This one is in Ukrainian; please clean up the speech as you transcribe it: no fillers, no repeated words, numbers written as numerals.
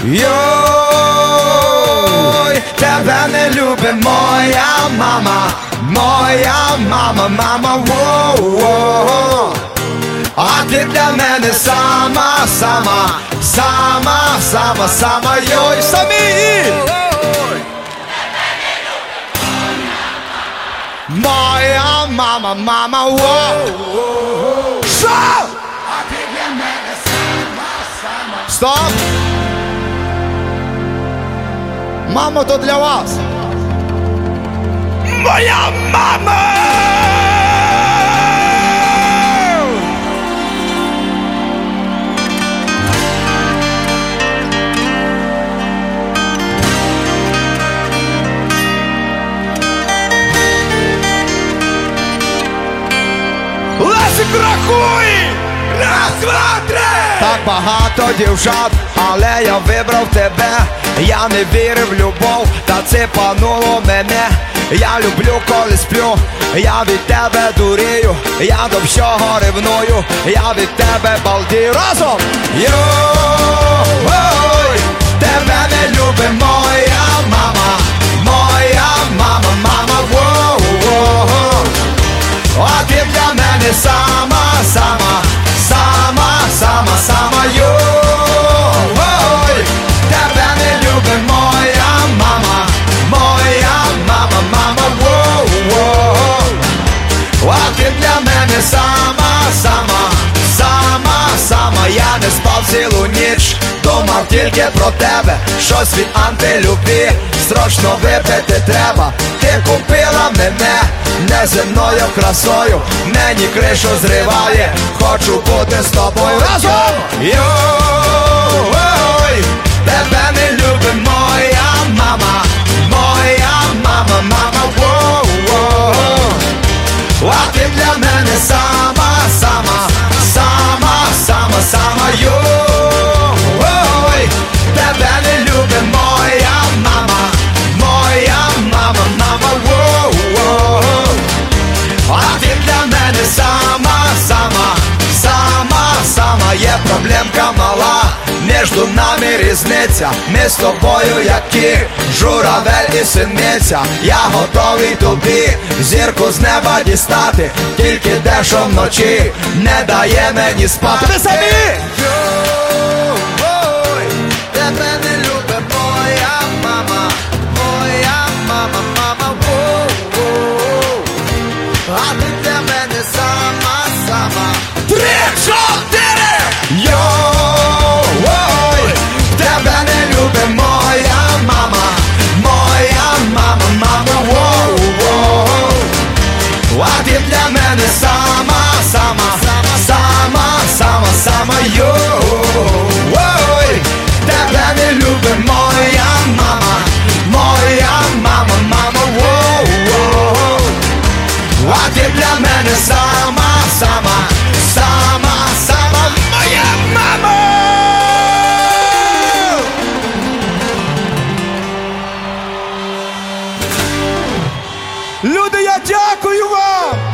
Йой, тебе не любить моя мама, мама, воу-воу. А ти для мене сама, йой, самі. Моя мама, воу. Що? А ти для мене сама. Стоп! Мамо, то для вас. Моя мама! Лесик, рахуй! Раз, два, три! Так багато дівчат, але я вибрав тебе. Я не вірив в любов, та це пануло мене. Я люблю, коли сплю, я від тебе дурію, я до всього ревную, я від тебе балдію. Разом! Йой, тебе не любить моя мама, воу-воу. А ти для мене сама, йой. Тебе не любить моя мама, воу-воу. А ти для мене сама, я не спав цілу ніч, думав тільки про тебе, щось від антилюбі, срочно випити треба. Ти купила мене неземною красою, мені кришу зриває, хочу бути з тобою. Разом! Йой, тебе не любить моя мама, воу-воу. А ти для мене сама, йой. Тебе не любить моя мама, воу-воу. А ти для мене сама, є проблемка мала, між нами різниця, ми з тобою як кір, журавель і синиця. Я готовий тобі зірку з неба дістати, тільки те, що вночі не дає мені спати. Ви самі! Йой, тебе не любить моя мама, воу-воу. А ти для мене сама. 3, 4! Йой, тебе не любить моя мама, воу-воу. А ти для мене сама, йой. Тебе не любить моя мама, воу-воу. А ти для мене сама, моя мама. Люди, я дякую вам!